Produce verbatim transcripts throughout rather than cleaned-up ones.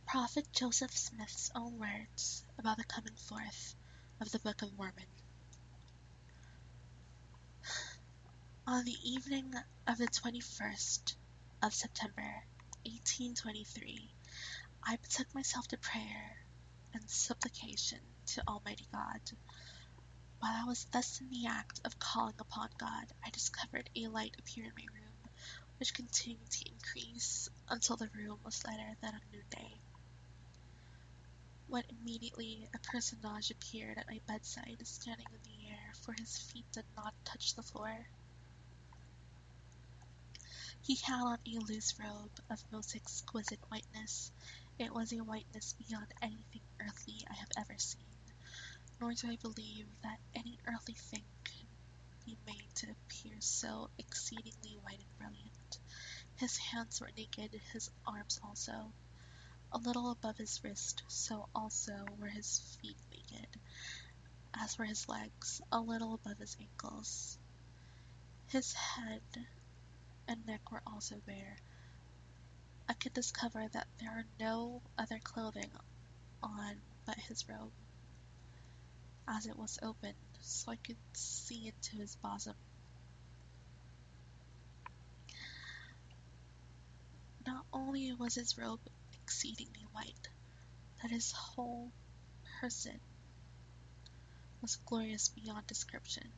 Prophet Joseph Smith's own words about the coming forth of the Book of Mormon. On the evening of the twenty-first of September, eighteen twenty-three, I betook myself to prayer and supplication to Almighty God. While I was thus in the act of calling upon God, I discovered a light appear in my room, which continued to increase until the room was lighter than a noonday. When immediately a personage appeared at my bedside, standing in the air, for his feet did not touch the floor. He had on a loose robe of most exquisite whiteness. It was a whiteness beyond anything earthly I have ever seen, nor do I believe that any earthly thing could be made to appear so exceedingly white and brilliant. His hands were naked, his arms also. A little above his wrist, so also were his feet naked, as were his legs, a little above his ankles. His head and neck were also bare. I could discover that there are no other clothing on but his robe, as it was opened, so I could see into his bosom. Not only was his robe exceedingly white, but his whole person was glorious beyond description,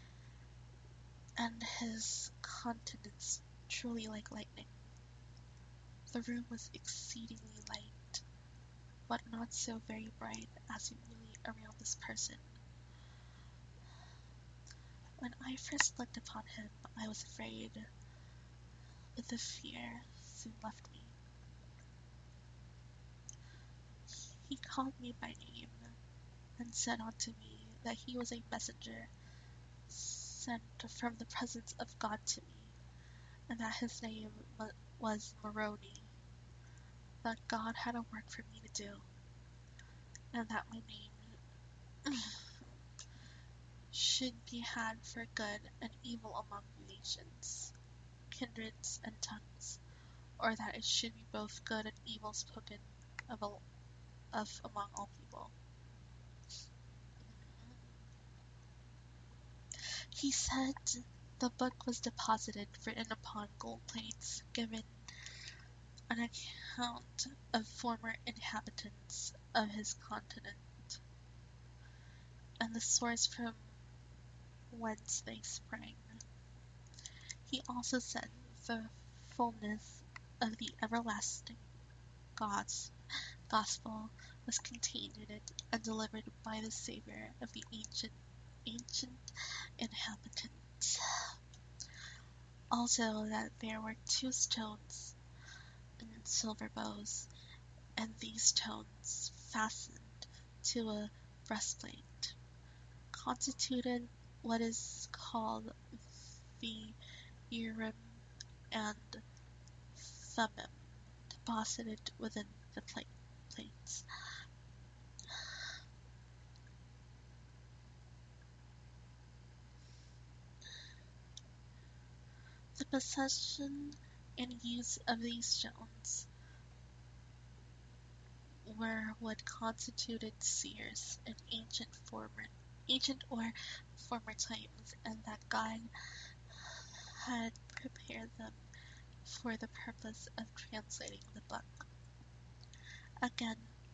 and his countenance truly like lightning. The room was exceedingly light, but not so very bright as immediately around this person. When I first looked upon him, I was afraid, but the fear soon left me. He called me by name, and said unto me that he was a messenger sent from the presence of God to me, and that his name was Moroni, that God had a work for me to do, and that my name should be had for good and evil among nations, kindreds, and tongues, or that it should be both good and evil spoken of, all, of among all people. He said the book was deposited, written upon gold plates, given an account of former inhabitants of his continent, and the source from whence they sprang. He also said the fullness of the everlasting God's gospel was contained in it and delivered by the Savior of the ancient ancient inhabitants. Also that there were two stones in silver bows, and these stones fastened to a breastplate constituted what is called the Urim and Thummim, deposited within the plate, plates. The possession and use of these stones were what constituted seers in ancient former, ancient or former times, and that God had prepared them for the purpose of translating the book. Again,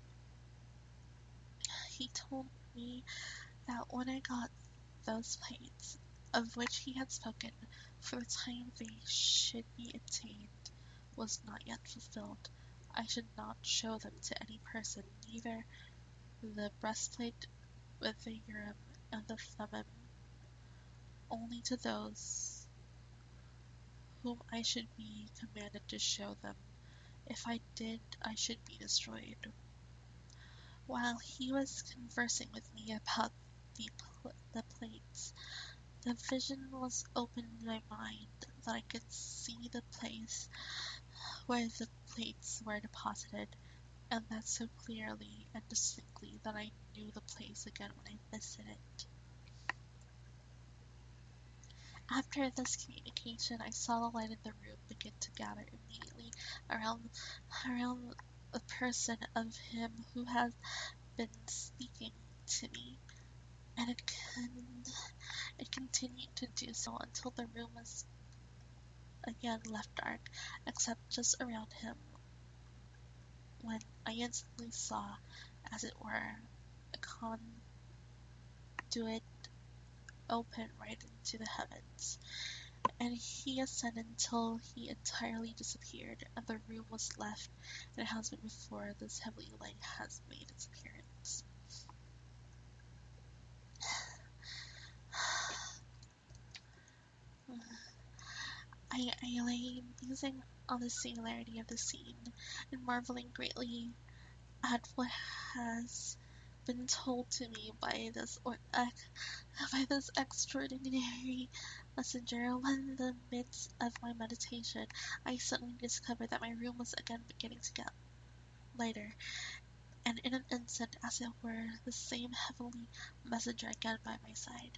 he told me that when I got those plates, of which he had spoken, for the time they should be obtained was not yet fulfilled, I should not show them to any person, neither the breastplate with the Urim and the Thummim, only to those whom I should be commanded to show them. If I did, I should be destroyed. While he was conversing with me about the, pl the plates, the vision was opened in my mind that I could see the place where the plates were deposited, and that so clearly and distinctly that I knew the place again when I visited it. After this communication, I saw the light in the room begin to gather immediately around, around the person of him who had been speaking to me, and it, con- it continued to do so until the room was again left dark, except just around him, when I instantly saw, as it were, a conduit open right into the heavens, and he ascended until he entirely disappeared, and the room was left, and it has been before this heavenly light has made its appearance. I, I lay musing on the singularity of the scene, and marveling greatly at what has been told to me by this or uh, by this extraordinary messenger. When in the midst of my meditation, I suddenly discovered that my room was again beginning to get lighter, and in an instant, as it were, the same heavenly messenger again by my side.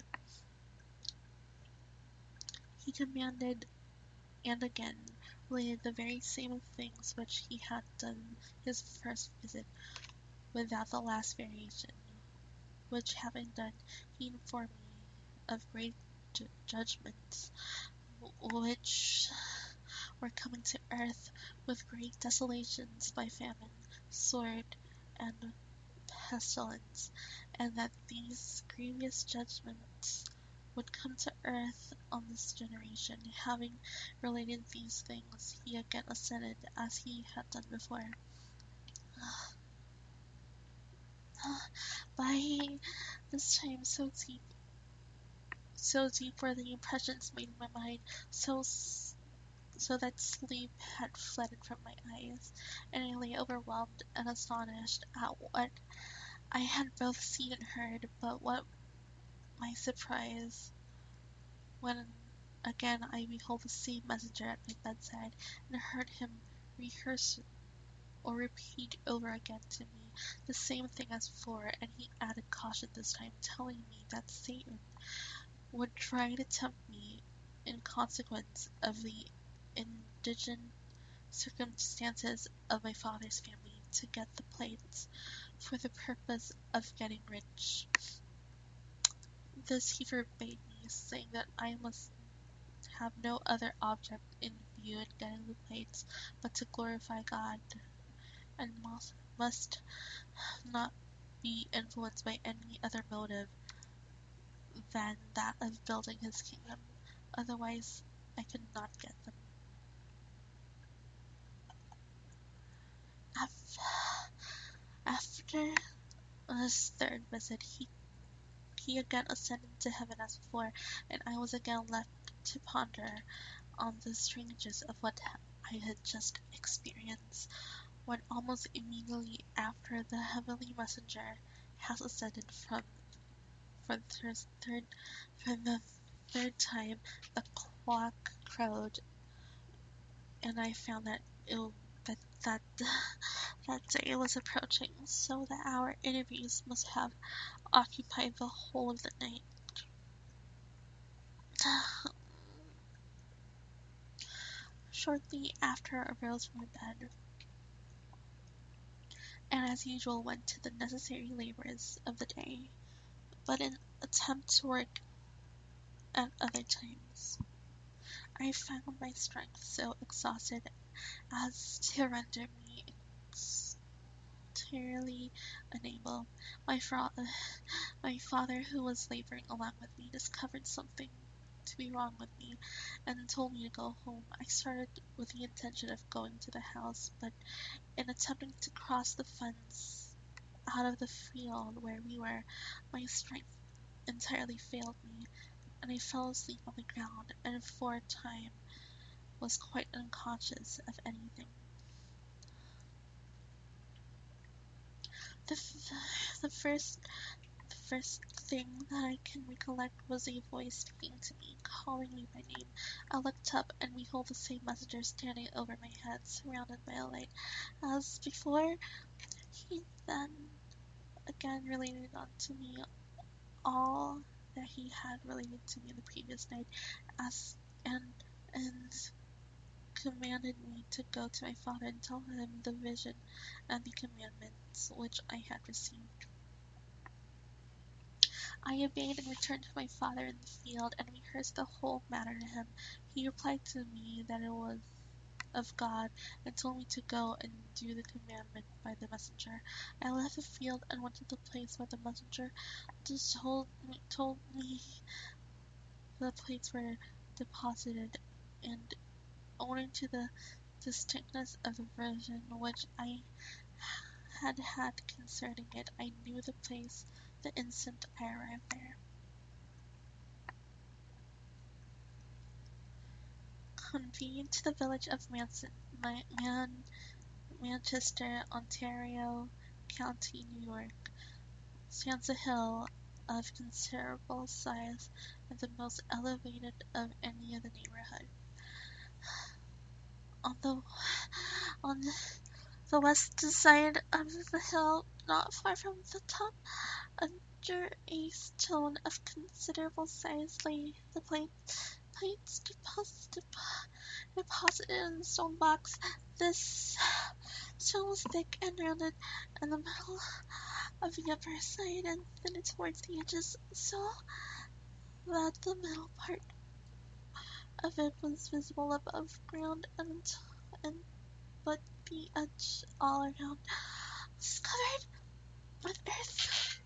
He commanded and again related the very same things which he had done his first visit, without the last variation, which having done, he informed me of great ju- judgments which were coming to earth, with great desolations by famine, sword, and pestilence, and that these grievous judgments would come to earth on this generation. Having related these things, he again ascended as he had done before. By this time, so deep, so deep were the impressions made in my mind, so so that sleep had fled from my eyes, and I lay overwhelmed and astonished at what I had both seen and heard. But what my surprise when again I behold the same messenger at my bedside, and heard him rehearse or repeat over again to me the same thing as before, and he added caution this time, telling me that Satan would try to tempt me in consequence of the indigent circumstances of my father's family to get the plates for the purpose of getting rich. This he forbade me, saying that I must have no other object in view in getting the plates but to glorify God, and must, must not be influenced by any other motive than that of building his kingdom. Otherwise, I could not get them. After this third visit, he, he again ascended to heaven as before, and I was again left to ponder on the strangeness of what I had just experienced, when almost immediately after the heavenly messenger has ascended from for the third for the third time, the clock crowed, and I found that it that that that day was approaching, so that our interviews must have occupied the whole of the night. Shortly after I arose from my bed, and as usual went to the necessary labours of the day, but in attempt to work at other times, I found my strength so exhausted as to render me entirely unable. My, fra- my father, who was labouring along with me, discovered something to be wrong with me, and told me to go home. I started with the intention of going to the house, but in attempting to cross the fence out of the field where we were, my strength entirely failed me, and I fell asleep on the ground, and for a time was quite unconscious of anything. The, f- the first the first thing that I can recollect was a voice speaking to me, calling me by name. I looked up, and behold the same messenger standing over my head, surrounded by a light. As before, he then again related unto me all that he had related to me the previous night, as and and commanded me to go to my father and tell him the vision and the commandments which I had received. I obeyed and returned to my father in the field, and rehearsed the whole matter to him. He replied to me that it was of God, and told me to go and do the commandment by the messenger. I left the field and went to the place where the messenger just told me, told me the plates were deposited, and owing to the distinctness of the vision which I had had concerning it, I knew the place the instant I arrived there. Convened to the village of Manson, my, Man, Manchester, Ontario County, New York, stands a hill of considerable size and the most elevated of any of the neighborhood. On the on the west side of the hill, not far from the top, under a stone of considerable size, lay the plates, plates deposited, deposited in the stone box. This stone was thick and rounded in the middle of the upper side and thin towards the edges, so that the middle part of it was visible above ground, and, and but the edge all around was covered with earth.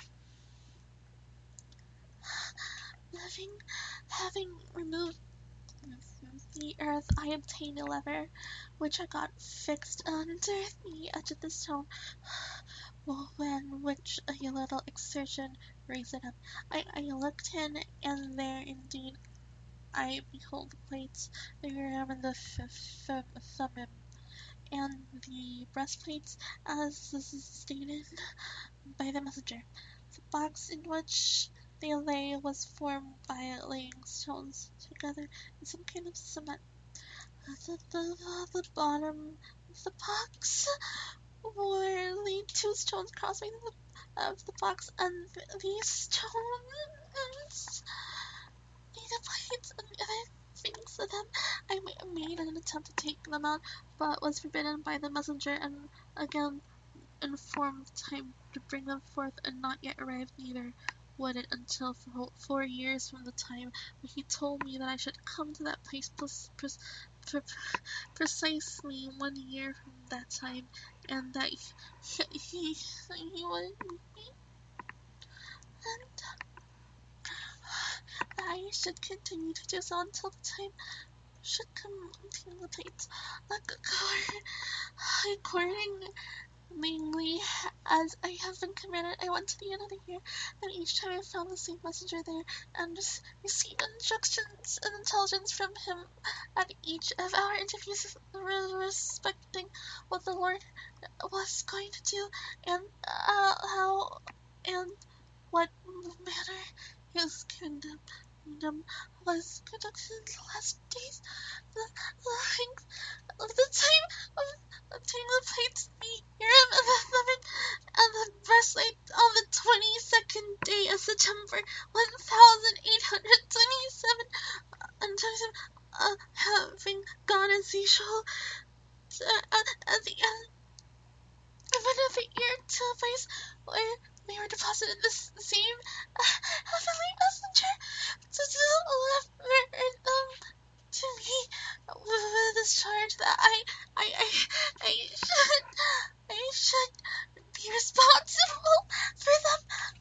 Having, having removed the earth, I obtained a lever, which I got fixed under the edge of the stone, when which a little exertion raised it up. I, I looked in, and there indeed I behold the plates, the ram, and the thummim, and the breastplates, as this is stated by the messenger. The box in which they lay was formed by laying stones together in some kind of cement. At the, the, the bottom of the box were laid two stones crossing the of the box, and these stones made the plates and other things of them. I made an attempt to take them out, but was forbidden by the messenger, and again informed time to bring them forth, and not yet arrived, neither would it until for four years from the time when he told me that I should come to that place, pre- pre- precisely one year from that time, and that he, he, he would meet me, and that I should continue to do so until the time should come to the plates. Like according Mainly, as I have been commanded, I went to the end of the year, and each time I found the same messenger there, and received instructions and intelligence from him at each of our interviews respecting what the Lord was going to do, and uh, how and what manner his kingdom, kingdom was conducted in the last days. The length of the time of obtaining the plates, the urim, and the thummim, and the breastplate on the twenty-second day of September, one thousand eight hundred twenty-seven, and twenty-seven, uh, having gone as usual uh, at, at the end of the year to a place where they were deposited, the same uh, heavenly messenger to deliver them to me with this charge that I, I, I, I should, I should be responsible for them.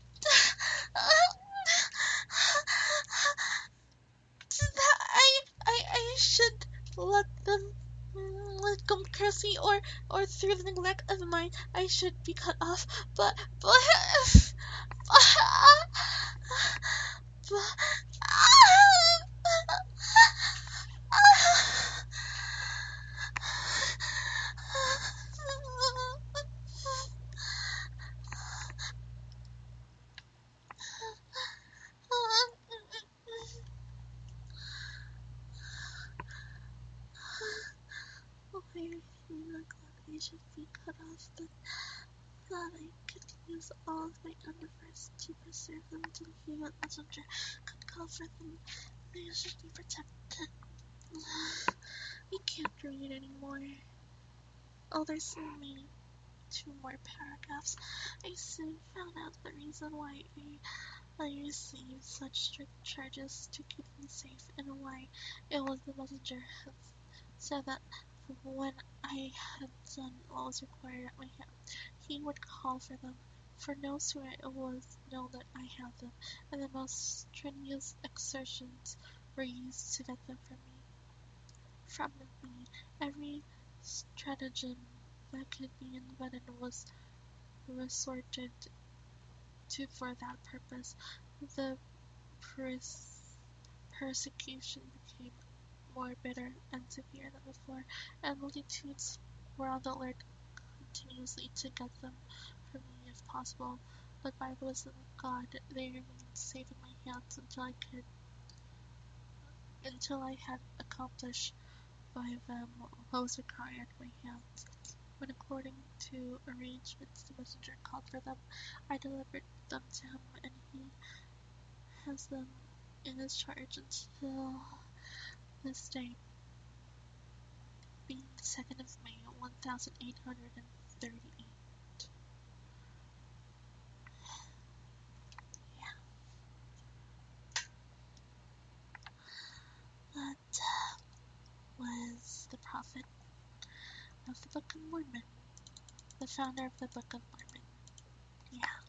That I, I, I should let them let go carelessly, or, or through the neglect of mine, I should be cut off. But, but, but, but I should be cut off, but that I could use all of my endeavors to preserve them till he, messenger, could call for them. They should be protected. I can't read anymore. Oh, there's only two more paragraphs. I soon found out the reason why I, I received such strict charges to keep me safe, and why it was the messenger who said that when I had done what was required at my hand, he would call for them. For no sooner it was known that I had them, and the most strenuous exertions were used to get them from me. From me, every stratagem that could be invented was resorted to for that purpose. The pers- persecution became more bitter and severe than before, and multitudes were on the alert continuously to get them from me if possible. But by the wisdom of God, they remained safe in my hands until I could, until I had accomplished by them what was required at my hands. When, according to arrangements, the messenger called for them, I delivered them to him, and he has them in his charge until this day, being the second of May, one thousand eight hundred and thirty-eight. Yeah, that was the prophet of the Book of Mormon, the founder of the Book of Mormon. Yeah.